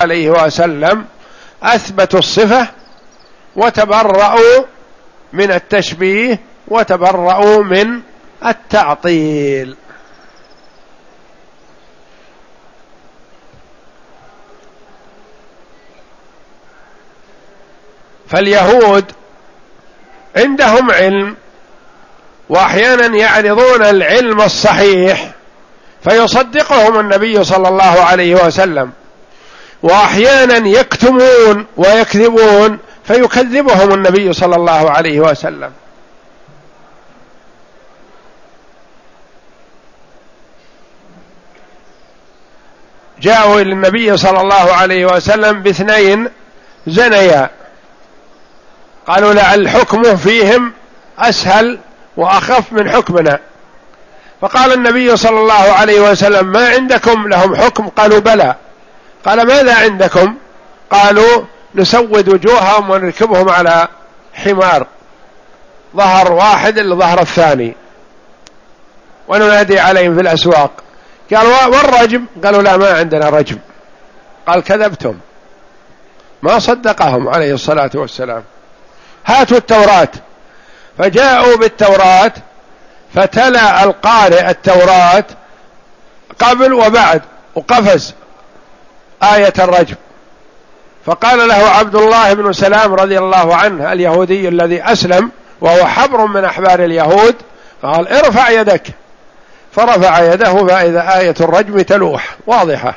عليه وسلم أثبتوا الصفة وتبرؤوا من التشبيه وتبرؤوا من التعطيل. فاليهود عندهم علم، وأحيانا يعرضون العلم الصحيح فيصدقهم النبي صلى الله عليه وسلم، وأحيانا يكتمون ويكذبون فيكذبهم النبي صلى الله عليه وسلم. جاءوا إلى النبي صلى الله عليه وسلم باثنين زنيا، قالوا لعل الحكم فيهم أسهل وأخف من حكمنا، فقال النبي صلى الله عليه وسلم ما عندكم لهم حكم؟ قالوا بلى. قال ماذا عندكم؟ قالوا نسود وجوههم ونركبهم على حمار ظهر واحد لظهر الثاني وننادي عليهم في الأسواق. قال والرجم؟ قالوا لا ما عندنا رجم. قال كذبتم، ما صدقهم عليه الصلاة والسلام. هاتوا التوراة، فجاءوا بالتوراة فتلا القارئ التوراة قبل وبعد وقفز آية الرجم، فقال له عبد الله بن سلام رضي الله عنه اليهودي الذي أسلم وهو حبر من أحبار اليهود، قال ارفع يدك، فرفع يده فإذا آية الرجم تلوح واضحة.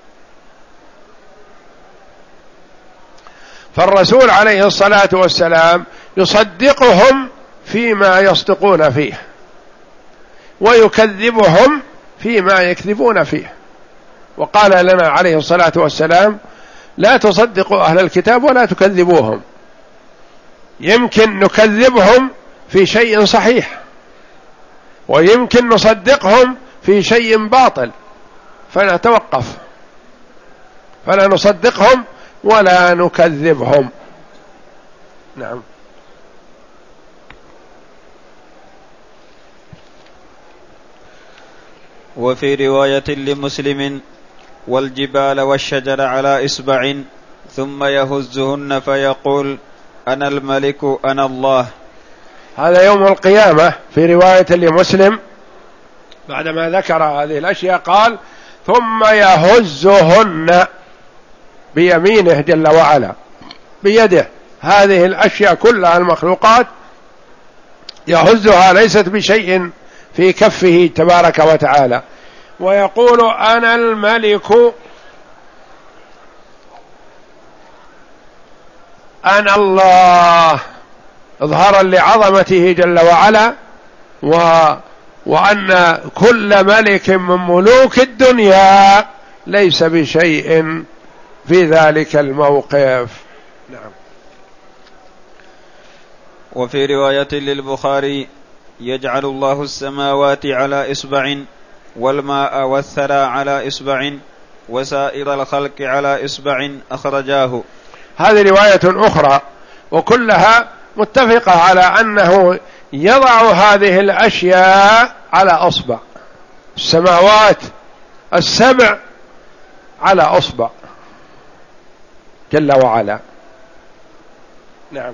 فالرسول عليه الصلاة والسلام يصدقهم فيما يصدقون فيه ويكذبهم فيما يكذبون فيه. وقال لنا عليه الصلاة والسلام لا تصدقوا أهل الكتاب ولا تكذبوهم، يمكن نكذبهم في شيء صحيح ويمكن نصدقهم في شيء باطل، فنتوقف، فلا نصدقهم ولا نكذبهم. نعم. وفي رواية لمسلم والجبال والشجر على إصبع ثم يهزهن فيقول أنا الملك أنا الله. هذا يوم القيامة. في رواية لمسلم بعدما ذكر هذه الأشياء قال ثم يهزهن بيمينه جل وعلا بيده، هذه الأشياء كلها المخلوقات يهزها ليست بشيء في كفه تبارك وتعالى، ويقول أنا الملك أنا الله، إظهارا لعظمته جل وعلا وأن كل ملك من ملوك الدنيا ليس بشيء في ذلك الموقف. نعم. وفي رواية للبخاري يجعل الله السماوات على إصبع والماء والثرى على إصبع وسائر الخلق على إصبع، أخرجاه. هذه رواية أخرى وكلها متفقة على أنه يضع هذه الأشياء على أصبع، السماوات السبع على أصبع جل وعلا. نعم.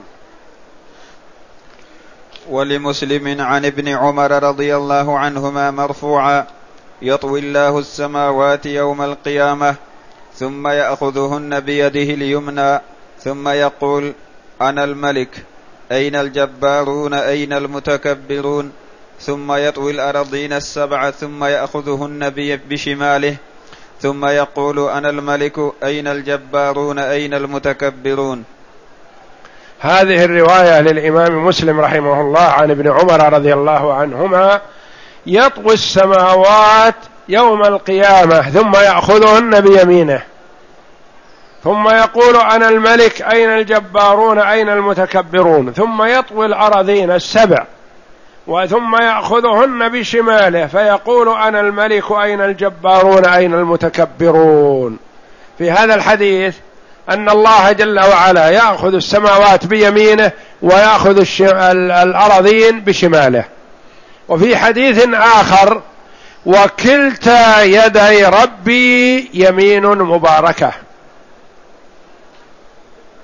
ولمسلم عن ابن عمر رضي الله عنهما مرفوعا يطوي الله السماوات يوم القيامة ثم يأخذهن بيده اليمنى ثم يقول أنا الملك أين الجبارون أين المتكبرون، ثم يطوي الأرضين السبع ثم يأخذهن بشماله ثم يقول أنا الملك أين الجبارون أين المتكبرون. هذه الرواية للإمام مسلم رحمه الله عن ابن عمر رضي الله عنهما يطوي السماوات يوم القيامة ثم يأخذهن بيمينه ثم يقول أنا الملك أين الجبارون أين المتكبرون، ثم يطوي الأراضين السبع ثم يأخذهن بشماله فيقول أنا الملك أين الجبارون أين المتكبرون. في هذا الحديث أن الله جل وعلا يأخذ السماوات بيمينه ويأخذ الأراضين بشماله. وفي حديث آخر وكلتا يدي ربي يمين مباركة،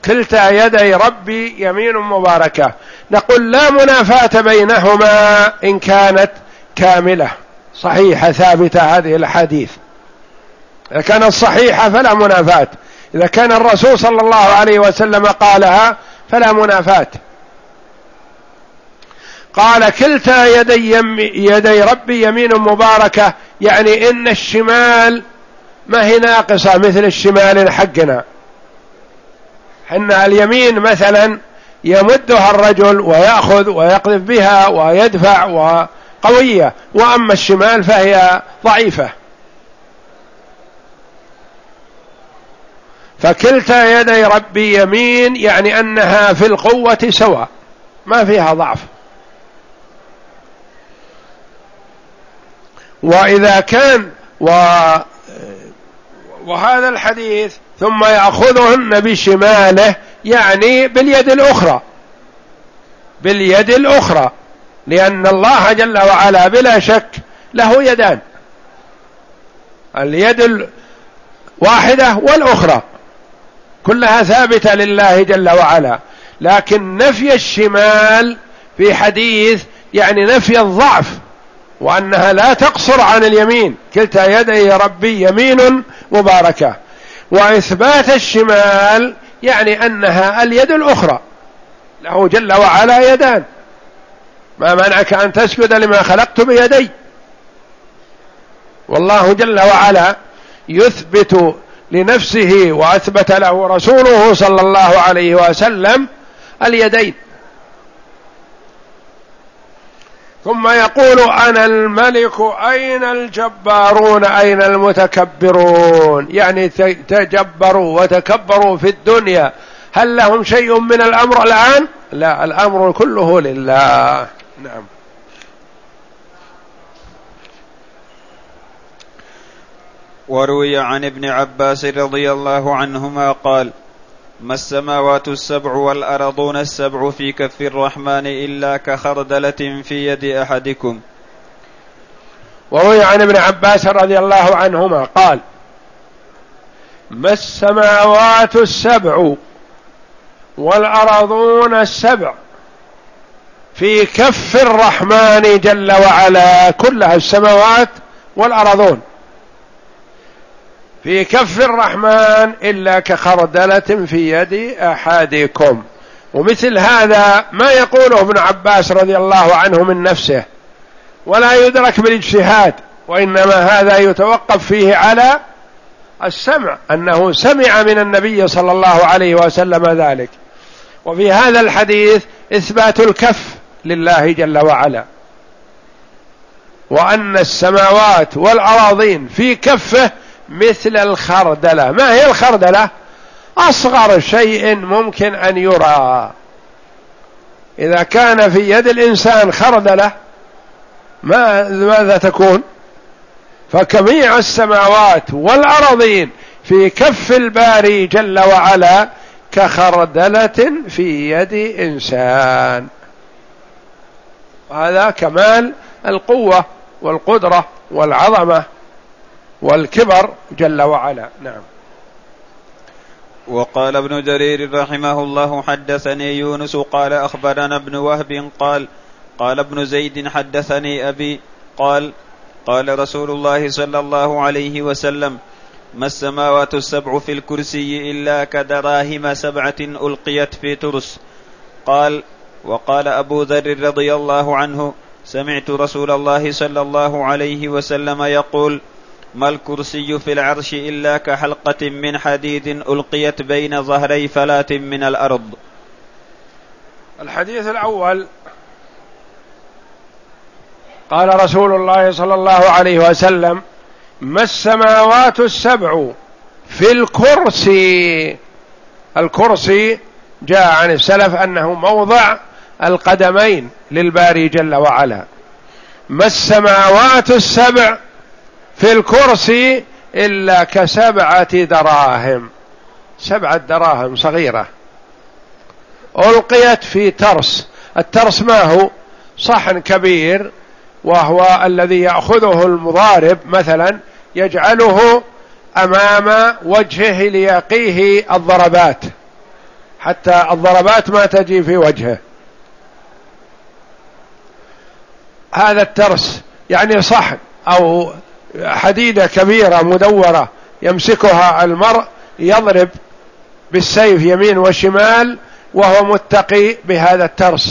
كلتا يدي ربي يمين مباركة، نقول لا منافاة بينهما إن كانت كاملة صحيحة ثابتة هذه الحديث. إذا كانت صحيحة فلا منافاة، إذا كان الرسول صلى الله عليه وسلم قالها فلا منافاة. قال كلتا يدي ربي يمين مباركة، يعني إن الشمال ما هي ناقصة مثل الشمال حقنا. حنا اليمين مثلا يمدها الرجل ويأخذ ويقذف بها ويدفع وقوية، وأما الشمال فهي ضعيفة. فكلتا يدي ربي يمين يعني أنها في القوة سواء، ما فيها ضعف. وإذا كان وهذا الحديث ثم يأخذهن بشماله يعني باليد الأخرى، باليد الأخرى، لأن الله جل وعلا بلا شك له يدان، اليد الواحدة والأخرى كلها ثابتة لله جل وعلا. لكن نفي الشمال في حديث يعني نفي الضعف، وأنها لا تقصر عن اليمين، كلتا يدي ربي يمين مباركة. وإثبات الشمال يعني أنها اليد الأخرى، له جل وعلا يدان، ما منعك أن تسجد لما خلقت بيدي. والله جل وعلا يثبت لنفسه وأثبت له رسوله صلى الله عليه وسلم اليدين. ثم يقول أنا الملك أين الجبارون أين المتكبرون، يعني تجبروا وتكبروا في الدنيا، هل لهم شيء من الأمر الآن؟ لا، الأمر كله لله. نعم. وروي عن ابن عباس رضي الله عنهما قال ما السماوات السبع والأرضون السبع في كف الرحمن إلا كخردلة في يد أحدكم. وروي عن ابن عباس رضي الله عنهما قال ما السماوات السبع والأرضون السبع في كف الرحمن جل وعلا، كلها السماوات والأرضون في كف الرحمن إلا كخردلة في يد أحدكم. ومثل هذا ما يقوله ابن عباس رضي الله عنه من نفسه، ولا يدرك بالاجتهاد، وإنما هذا يتوقف فيه على السمع، أنه سمع من النبي صلى الله عليه وسلم ذلك. وفي هذا الحديث إثبات الكف لله جل وعلا، وأن السماوات والأراضين في كفه مثل الخردلة. ما هي الخردلة؟ أصغر شيء ممكن أن يرى. إذا كان في يد الإنسان خردلة ماذا تكون؟ فجميع السماوات والأراضين في كف الباري جل وعلا كخردلة في يد إنسان. هذا كمال القوة والقدرة والعظمة والكبر جل وعلا. نعم. وقال ابن جرير رحمه الله حدثني يونس قال أخبرنا ابن وهب قال ابن زيد حدثني أبي قال رسول الله صلى الله عليه وسلم ما السماوات السبع في الكرسي إلا كدراهم 7 ألقيت في ترس. وقال أبو ذر رضي الله عنه سمعت رسول الله صلى الله عليه وسلم يقول ما الكرسي في العرش إلا كحلقة من حديد ألقيت بين ظهري فلاة من الأرض. الحديث الأول قال رسول الله صلى الله عليه وسلم ما السماوات السبع في الكرسي. الكرسي جاء عن السلف أنه موضع القدمين للباري جل وعلا. ما السماوات السبع في الكرسي إلا ك7 دراهم، 7 دراهم صغيرة ألقيت في ترس. الترس ما هو؟ صحن كبير، وهو الذي يأخذه المضارب مثلا يجعله أمام وجهه ليقيه الضربات، حتى الضربات ما تجي في وجهه. هذا الترس يعني صحن أو حديدة كبيرة مدورة يمسكها المرء يضرب بالسيف يمين وشمال وهو متقي بهذا الترس.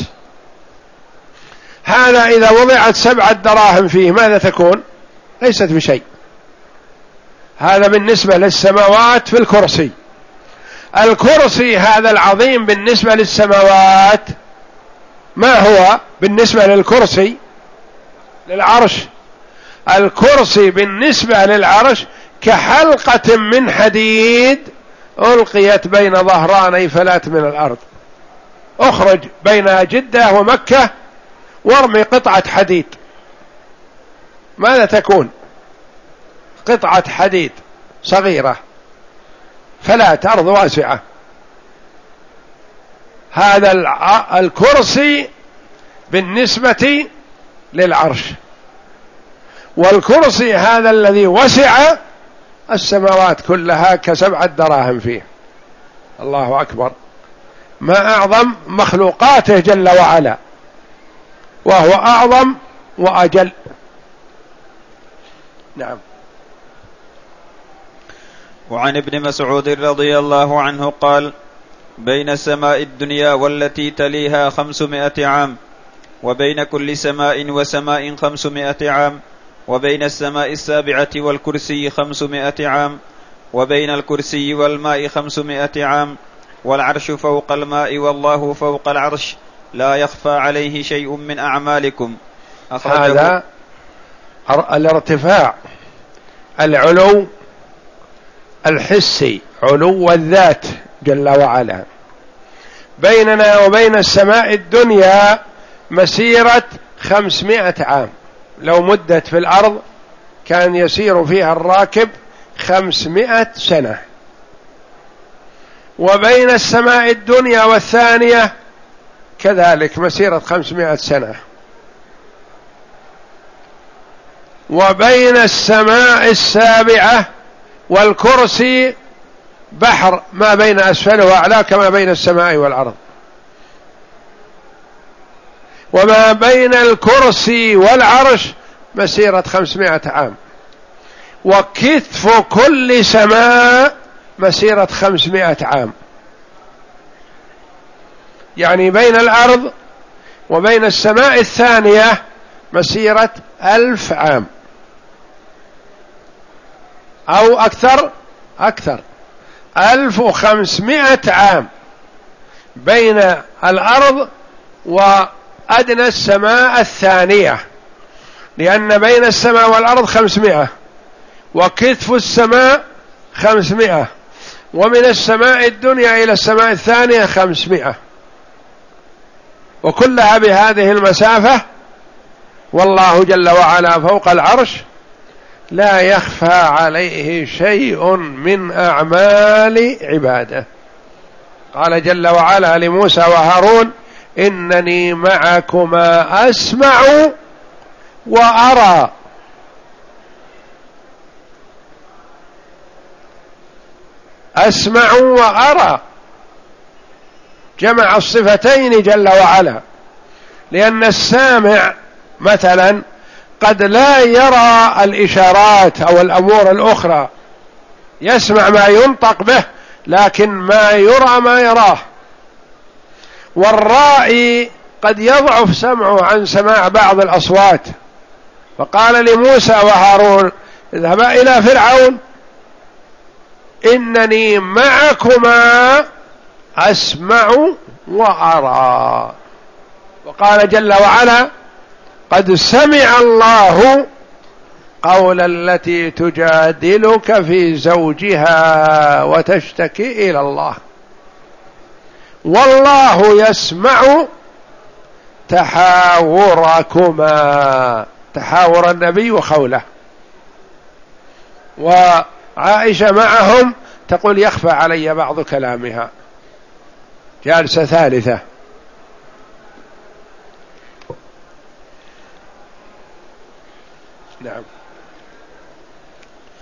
هذا إذا وضعت 7 دراهم فيه ماذا تكون؟ ليست بشيء. هذا بالنسبة للسماوات في الكرسي. الكرسي هذا العظيم بالنسبة للسماوات ما هو بالنسبة للكرسي للعرش؟ الكرسي بالنسبة للعرش كحلقة من حديد ألقيت بين ظهراني فلاة من الأرض. اخرج بين جدة ومكة وارمي قطعة حديد، ماذا تكون؟ قطعة حديد صغيرة، فلاة أرض واسعة. هذا الكرسي بالنسبة للعرش، والكرسي هذا الذي وسع السماوات كلها ك7 دراهم فيه. الله أكبر، ما أعظم مخلوقاته جل وعلا، وهو أعظم وأجل. نعم. وعن ابن مسعود رضي الله عنه قال: بين السماء الدنيا والتي تليها 500 عام، وبين كل سماء وسماء 500 عام، وبين السماء السابعة والكرسي 500 عام، وبين الكرسي والماء 500 عام، والعرش فوق الماء والله فوق العرش، لا يخفى عليه شيء من أعمالكم. هذا الارتفاع، العلو الحسي، علو الذات جل وعلا. بيننا وبين السماء الدنيا مسيرة 500 عام، لو مدت في الأرض كان يسير فيها الراكب 500 سنة. وبين السماء الدنيا والثانية كذلك مسيرة 500 سنة. وبين السماء السابعة والكرسي بحر ما بين أسفله وأعلاه كما بين السماء والأرض. وما بين الكرسي والعرش مسيرة 500 عام. وكتف كل سماء مسيرة 500 عام، يعني بين الأرض وبين السماء الثانية مسيرة 1000 عام أو أكثر 1500 عام بين الأرض وأدنى السماء الثانية، لأن بين السماء والأرض 500، وكتف السماء 500، ومن السماء الدنيا إلى السماء الثانية 500، وكلها بهذه المسافة. والله جل وعلا فوق العرش لا يخفى عليه شيء من أعمال عباده. قال جل وعلا لموسى وهارون: إنني معكما أسمع وأرى. أسمع وأرى، جمع الصفتين جل وعلا، لأن السامع مثلا قد لا يرى الإشارات أو الأمور الأخرى، يسمع ما ينطق به لكن ما يرى ما يراه. والرائي قد يضعف سمعه عن سماع بعض الأصوات، فقال لموسى وهارون: اذهبا إلى فرعون إنني معكما أسمع وأرى. وقال جل وعلا: قد سمع الله قول التي تجادلك في زوجها وتشتكي إلى الله والله يسمع تحاوركما، تحاور النبي وخوله. وعائشة معهم تقول: يخفى علي بعض كلامها، جالسة ثالثة. نعم.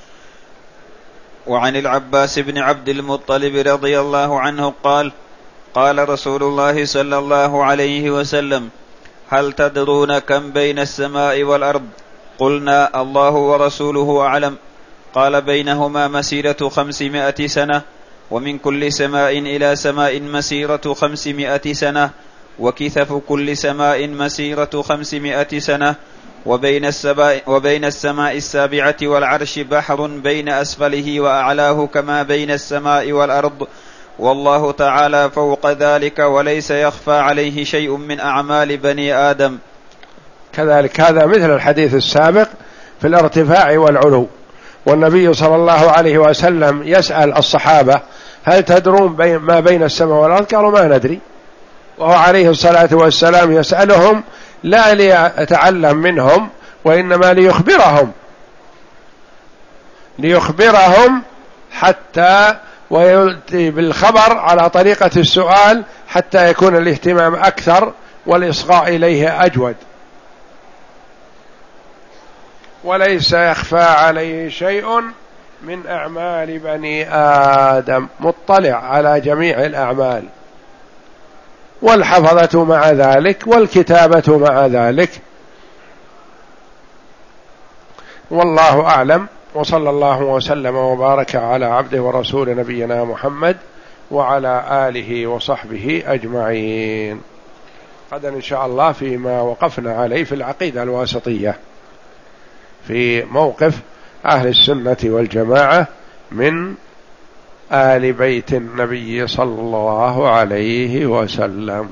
وعن العباس بن عبد المطلب رضي الله عنه قال: قال رسول الله صلى الله عليه وسلم: هل تدرون كم بين السماء والأرض؟ قلنا: الله ورسوله أعلم. قال: بينهما مسيرة 500 سنة، ومن كل سماء إلى سماء مسيرة 500 سنة، وكثف كل سماء مسيرة 500 سنة، وبين السماء السابعة والعرش بحر بين أسفله وأعلاه كما بين السماء والأرض، والله تعالى فوق ذلك وليس يخفى عليه شيء من أعمال بني آدم. كذلك هذا مثل الحديث السابق في الارتفاع والعلو، والنبي صلى الله عليه وسلم يسأل الصحابة: هل تدرون ما بين السماء والأرض؟ قالوا: ما ندري. وهو عليه الصلاة والسلام يسألهم لا ليتعلم منهم، وإنما ليخبرهم حتى ويأتي بالخبر على طريقة السؤال حتى يكون الاهتمام أكثر والإصغاء إليه أجود. وليس يخفى عليه شيء من أعمال بني آدم، مطلع على جميع الأعمال، والحفظة مع ذلك، والكتابة مع ذلك. والله أعلم، وصلى الله وسلم وبارك على عبده ورسول نبينا محمد وعلى آله وصحبه أجمعين. غدا إن شاء الله فيما وقفنا عليه في العقيدة الواسطية، في موقف أهل السنة والجماعة من آل بيت النبي صلى الله عليه وسلم.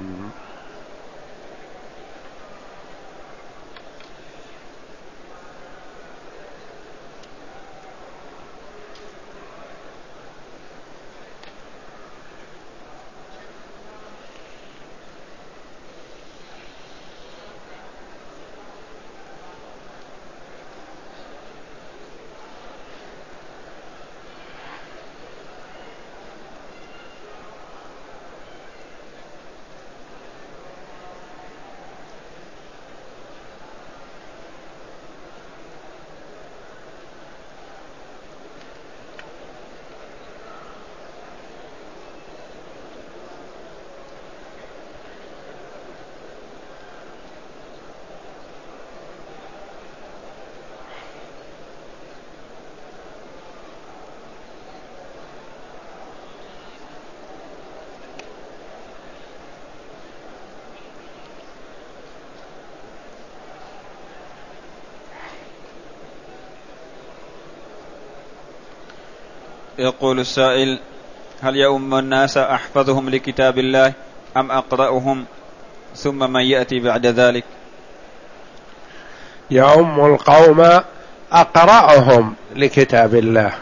يقول السائل: هل يؤم الناس أحفظهم لكتاب الله أم أقرأهم، ثم من يأتي بعد ذلك؟ يؤم القوم أقرأهم لكتاب الله،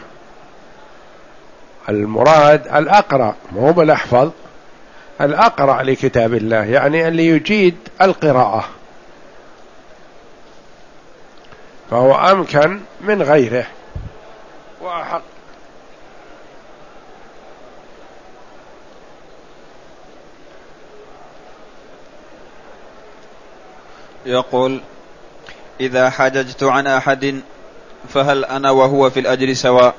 المراد الأقرأ مو بالأحفظ، الأقرأ لكتاب الله يعني اللي يجيد القراءة، فهو أمكن من غيره وأحق. يقول: إذا حججت عن أحد فهل أنا وهو في الأجر سواء؟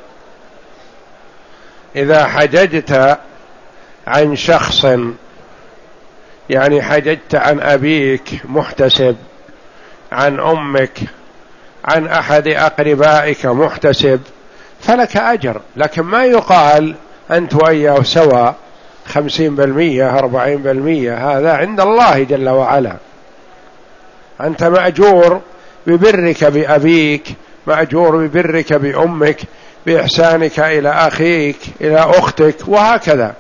إذا حججت عن شخص، يعني حججت عن أبيك محتسب، عن أمك، عن أحد أقربائك محتسب، فلك أجر، لكن ما يقال أنت وإياه سواء 50% 40%، هذا عند الله جل وعلا. أنت مأجور ببرك بأبيك، مأجور ببرك بأمك، بإحسانك إلى أخيك إلى أختك، وهكذا.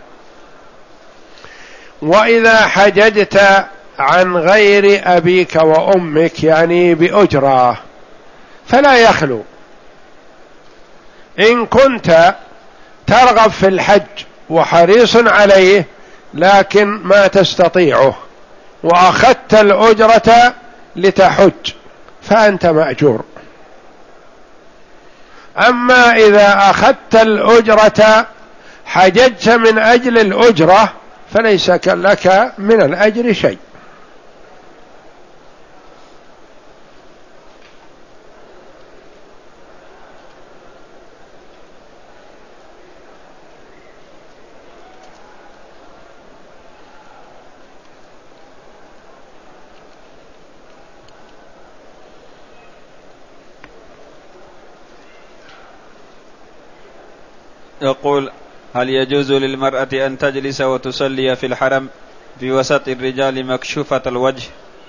وإذا حججت عن غير أبيك وأمك يعني بأجرة فلا يخلو. إن كنت ترغب في الحج وحريص عليه لكن ما تستطيعه وأخذت الأجرة لتحج فأنت مأجور. أما إذا أخذت الأجرة حججت من أجل الأجرة فليس لك من الأجر شيء. يقول: هل يجوز للمرأة أن تجلس وتصلي في الحرم في وسط الرجال مكشوفة الوجه؟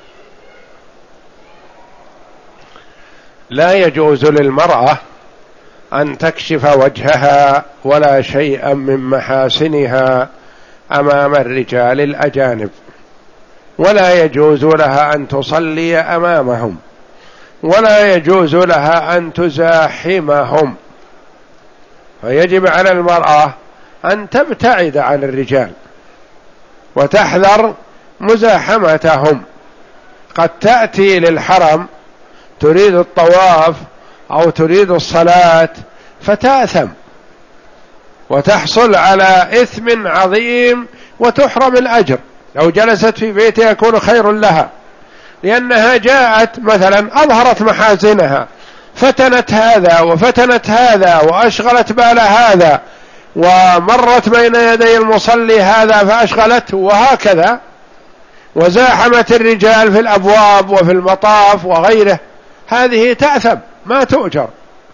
لا يجوز للمرأة أن تكشف وجهها ولا شيئا من محاسنها أمام الرجال الأجانب، ولا يجوز لها أن تصلي أمامهم، ولا يجوز لها أن تزاحمهم، فيجب على المرأة أن تبتعد عن الرجال وتحذر مزاحمتهم. قد تأتي للحرم تريد الطواف أو تريد الصلاة فتأثم وتحصل على إثم عظيم وتحرم الأجر. لو جلست في بيتها يكون خير لها، لأنها جاءت مثلا أظهرت محاسنها، فتنت هذا وفتنت هذا وأشغلت بال هذا، ومرت بين يدي المصلي هذا فأشغلته، وهكذا، وزاحمت الرجال في الأبواب وفي المطاف وغيره، هذه تأثم ما تؤجر.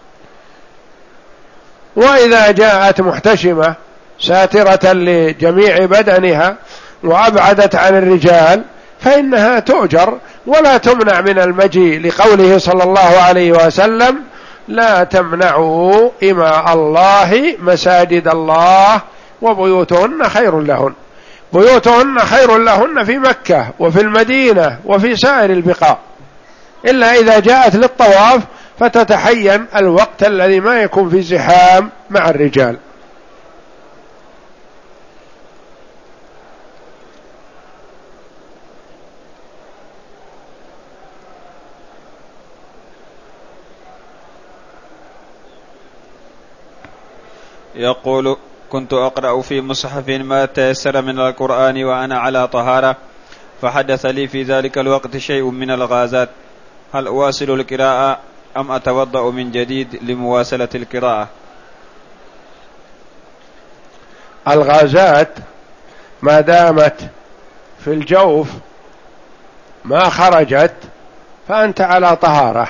وإذا جاءت محتشمة ساترة لجميع بدنها وأبعدت عن الرجال فإنها تؤجر ولا تمنع من المجيء، لقوله صلى الله عليه وسلم: لا تمنعوا إماء الله مساجد الله وبيوتهن خير لهن. بيوتهن خير لهن في مكة وفي المدينة وفي سائر البقاع، إلا إذا جاءت للطواف فتتحين الوقت الذي ما يكون في زحام مع الرجال. يقول: كنت أقرأ في مصحف ما تيسر من القرآن وأنا على طهارة، فحدث لي في ذلك الوقت شيء من الغازات، هل أواصل القراءة أم أتوضأ من جديد لمواصلة القراءة؟ الغازات ما دامت في الجوف ما خرجت فأنت على طهارة،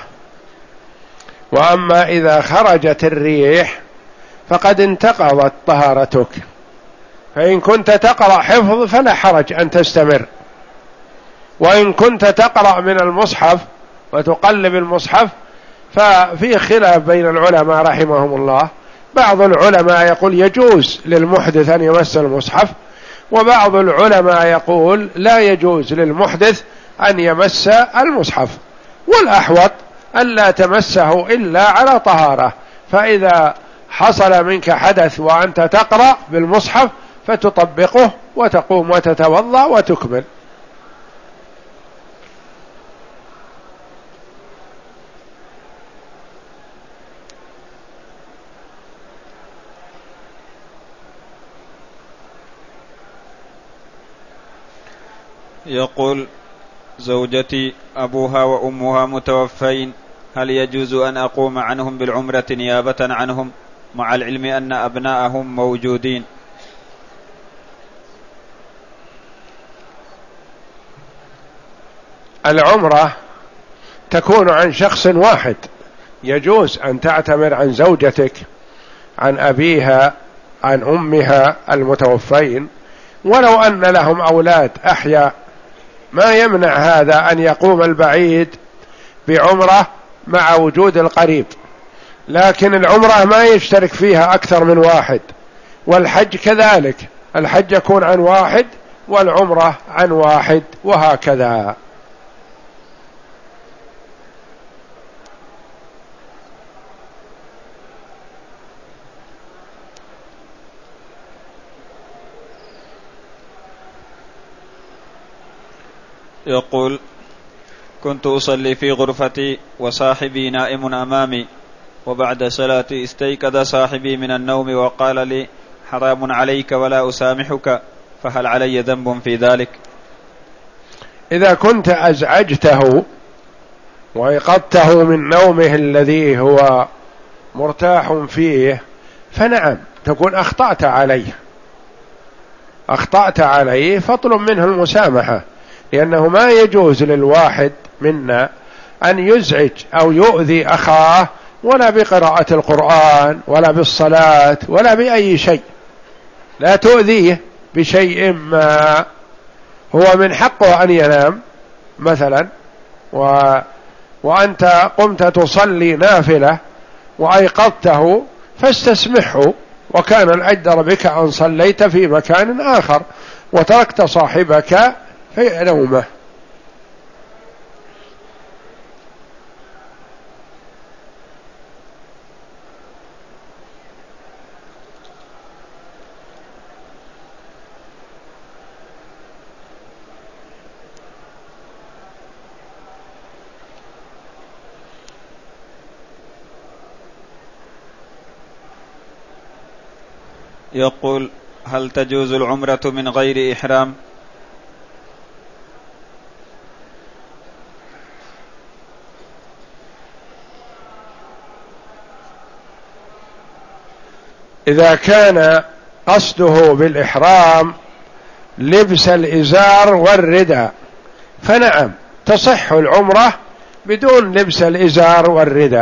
وأما إذا خرجت الريح فقد انتقضت طهارتك، فإن كنت تقرأ حفظ فلا حرج أن تستمر، وإن كنت تقرأ من المصحف وتقلب المصحف ففي خلاف بين العلماء رحمهم الله. بعض العلماء يقول يجوز للمحدث أن يمس المصحف، وبعض العلماء يقول لا يجوز للمحدث أن يمس المصحف، والأحوط أن لا تمسه إلا على طهارة. فإذا حصل منك حدث وأنت تقرأ بالمصحف فتطبقه وتقوم وتتوضأ وتكمل. يقول: زوجتي أبوها وأمها متوفين، هل يجوز أن أقوم عنهم بالعمرة نيابة عنهم مع العلم أن أبناءهم موجودين؟ العمرة تكون عن شخص واحد، يجوز أن تعتمر عن زوجتك، عن أبيها، عن أمها المتوفين، ولو أن لهم أولاد أحياء ما يمنع هذا أن يقوم البعيد بعمرة مع وجود القريب. لكن العمرة ما يشترك فيها أكثر من واحد، والحج كذلك، الحج يكون عن واحد والعمرة عن واحد، وهكذا. يقول: كنت أصلي في غرفتي وصاحبي نائم أمامي، وبعد صلاتي استيقظ صاحبي من النوم وقال لي: حرام عليك ولا أسامحك، فهل علي ذنب في ذلك؟ إذا كنت أزعجته وأيقظته من نومه الذي هو مرتاح فيه فنعم، تكون أخطأت عليه فاطلب منه المسامحة، لأنه ما يجوز للواحد منا أن يزعج أو يؤذي أخاه ولا بقراءة القرآن ولا بالصلاة ولا بأي شيء، لا تؤذيه بشيء ما. هو من حقه أن ينام مثلا وأنت قمت تصلي نافلة وأيقظته فاستسمحه، وكان الأجدر بك أن صليت في مكان آخر وتركت صاحبك في نومه. يقول: هل تجوز العمرة من غير إحرام؟ إذا كان قصده بالإحرام لبس الإزار والرداء فنعم تصح العمرة بدون لبس الإزار والرداء.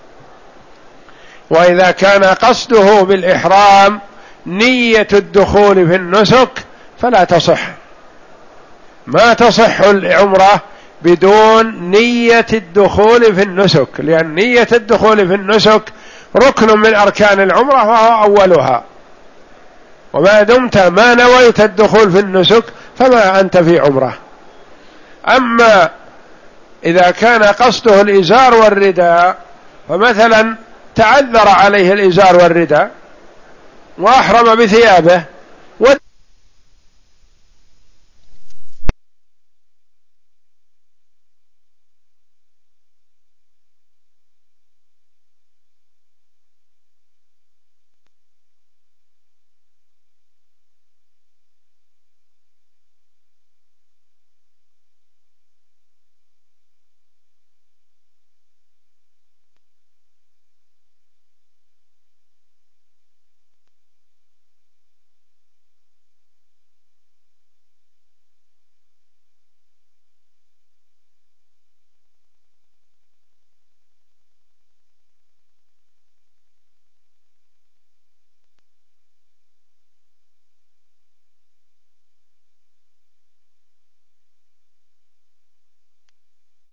وإذا كان قصده بالإحرام نية الدخول في النسك فلا تصح، ما تصح العمرة بدون نية الدخول في النسك، لأن نية الدخول في النسك ركن من أركان العمرة وهو أولها، وما دمت ما نويت الدخول في النسك فما أنت في عمرة. أما إذا كان قصده الإزار والرداء، فمثلا تعذر عليه الإزار والرداء وأحرم بثيابه